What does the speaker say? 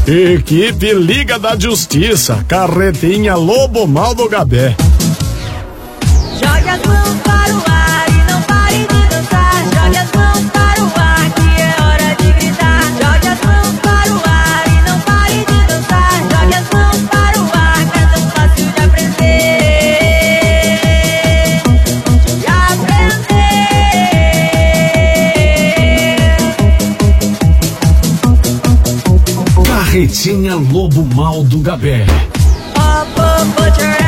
Equipe Liga da Justiça, carretinha Lobo Mal do Gabé. Jogue as mãos para o ar e não pare de dançar. Jogue as mãos para o ar que é hora de gritar. Jogue as mãos para o ar e não pare de dançar. Jogue as mãos para o ar que é tão fácil de aprender. Carretinha Lobo Mal do Gabé. Put your